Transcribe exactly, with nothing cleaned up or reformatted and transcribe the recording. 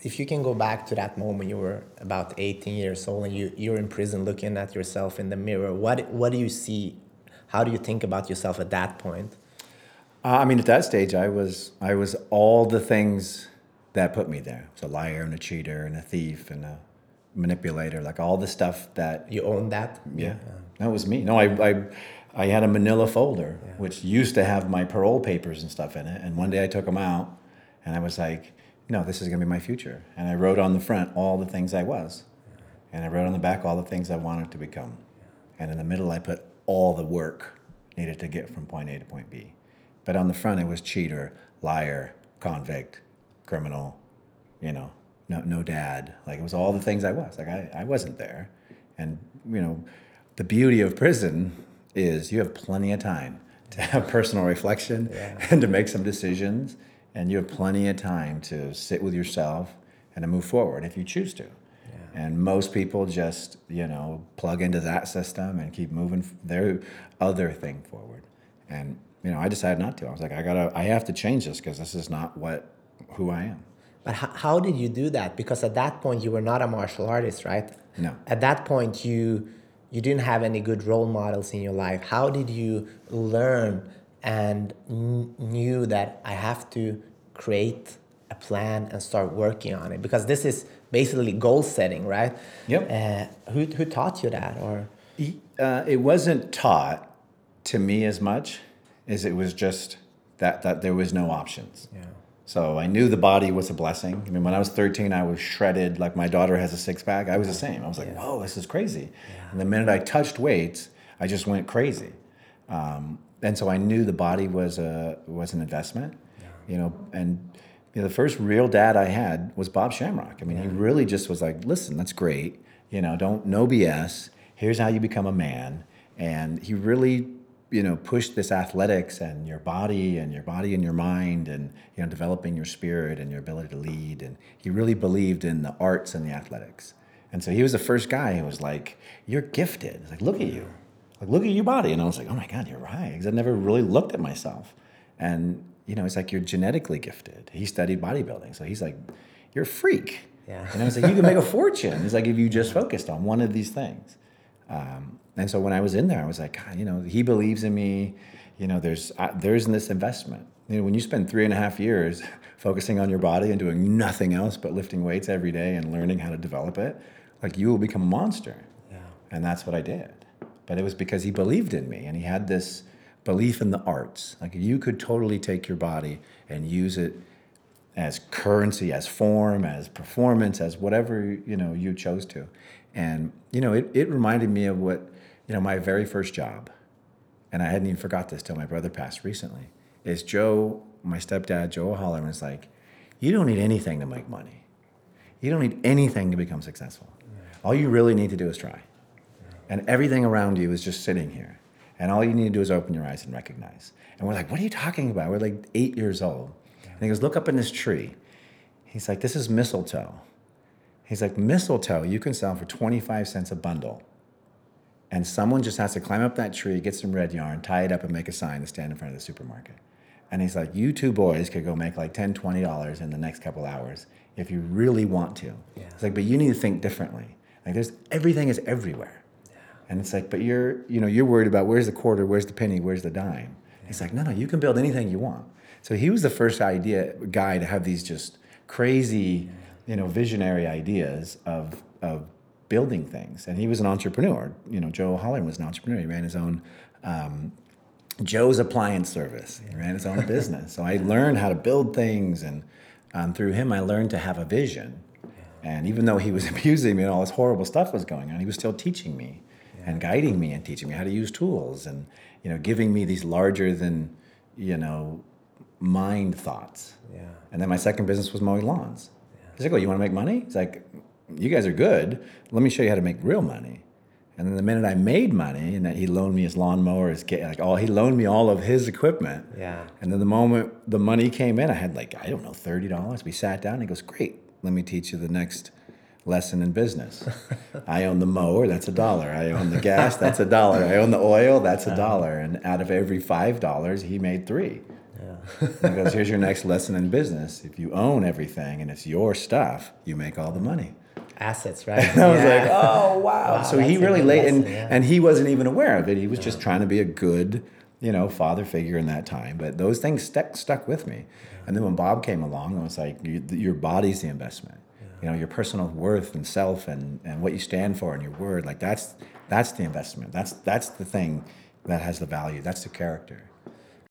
if you can go back to that moment, you were about eighteen years old and you, you're in prison looking at yourself in the mirror. What, what do you see? How do you think about yourself at that point? Uh, I mean, at that stage, I was I was all the things that put me there. I was a liar and a cheater and a thief and a manipulator, like all the stuff that... You own that? Yeah, that was me. No, I I, I had a manila folder, yeah. which used to have my parole papers and stuff in it. And one day I took them out and I was like, no, this is going to be my future. And I wrote on the front all the things I was. And I wrote on the back all the things I wanted to become. And in the middle, I put all the work needed to get from point A to point B. But on the front, it was cheater, liar, convict, criminal, you know, no no dad. Like, it was all the things I was. Like, I, I wasn't there. And, you know, the beauty of prison is you have plenty of time to have personal reflection yeah. and to make some decisions. And you have plenty of time to sit with yourself and to move forward if you choose to. Yeah. And most people just, you know, plug into that system and keep moving their other thing forward. And, you know, I decided not to. I was like, I gotta, I have to change this because this is not what, who I am. But how, how did you do that? Because at that point you were not a martial artist, right? No. At that point you, you didn't have any good role models in your life. How did you learn and kn- knew that I have to create a plan and start working on it? Because this is basically goal setting, right? Yep. Uh, who, who taught you that? Or uh, it wasn't taught to me as much as it was just that, that there was no options. Yeah. So I knew the body was a blessing. I mean, when I was thirteen, I was shredded. Like, my daughter has a six pack. I was the same. I was like, yeah. whoa, this is crazy. Yeah. And the minute I touched weights, I just went crazy. Um, and so I knew the body was a was an investment. Yeah. You know, and you know, the first real dad I had was Bob Shamrock. I mean, yeah. he really just was like, listen, that's great. You know, don't no B S. Here's how you become a man. And he really, you know, push this athletics and your body and your body and your mind and, you know, developing your spirit and your ability to lead. And he really believed in the arts and the athletics. And so he was the first guy who was like, you're gifted. He's like, look at you. Like, look at your body. And I was like, oh my God, you're right. Because I never really looked at myself. And, you know, it's like, you're genetically gifted. He studied bodybuilding. So he's like, you're a freak. Yeah. And I was like, you can make a fortune. He's like, if you just focused on one of these things. Um, and so when I was in there, I was like, God, you know, he believes in me. You know, there's uh, there's this investment. You know, when you spend three and a half years focusing on your body and doing nothing else but lifting weights every day and learning how to develop it, like, you will become a monster. Yeah. And that's what I did. But it was because he believed in me, and he had this belief in the arts. Like, you could totally take your body and use it as currency, as form, as performance, as whatever, you know, you chose to. And, you know, it, it reminded me of what, you know, my very first job, and I hadn't even forgot this till my brother passed recently, is Joe, my stepdad, Joe O'Halloran, was like, you don't need anything to make money. You don't need anything to become successful. All you really need to do is try. And everything around you is just sitting here. And all you need to do is open your eyes and recognize. And we're like, what are you talking about? We're like eight years old. And he goes, look up in this tree. He's like, this is mistletoe. He's like, mistletoe you can sell for twenty-five cents a bundle. And someone just has to climb up that tree, get some red yarn, tie it up, and make a sign to stand in front of the supermarket. And he's like, you two boys could go make like ten dollars, twenty dollars in the next couple hours if you really want to. Yeah. It's like, but you need to think differently. Like, there's everything is everywhere. Yeah. And it's like, but you're, you know, you're worried about where's the quarter, where's the penny, where's the dime. Yeah. He's like, no, no, you can build anything you want. So he was the first idea guy to have these just crazy, you know, visionary ideas of of building things. And he was an entrepreneur. You know, Joe O'Halloran was an entrepreneur. He ran his own um, Joe's Appliance Service. He ran his own business. So I learned how to build things, and um, through him, I learned to have a vision. And even though he was abusing me and all this horrible stuff was going on, he was still teaching me yeah. and guiding me and teaching me how to use tools and, you know, giving me these larger than, you know, mind thoughts. Yeah. And then my second business was mowing lawns. Yeah. He's like, oh, you want to make money? He's like, you guys are good. Let me show you how to make real money. And then the minute I made money, and he loaned me his lawnmower, his like all he loaned me all of his equipment. Yeah. And then the moment the money came in, I had like, I don't know, thirty dollars. We sat down and he goes, great, let me teach you the next lesson in business. I own the mower, that's a dollar. I own the gas, that's a dollar. I own the oil, that's a dollar. And out of every five dollars, he made three. Yeah. He goes, here's your next lesson in business. If you own everything and it's your stuff, you make all the money. Assets, right? And I was Yeah. like, oh, wow. Wow, So he that's a really good laid, lesson, and, yeah. and he wasn't even aware of it. He was just trying to be a good, you know, father figure in that time. But those things stuck, stuck with me. And then when Bob came along, I was like, you, your body's the investment. You know, your personal worth and self and, and what you stand for and your word, like that's that's the investment. That's that's the thing that has the value. That's the character.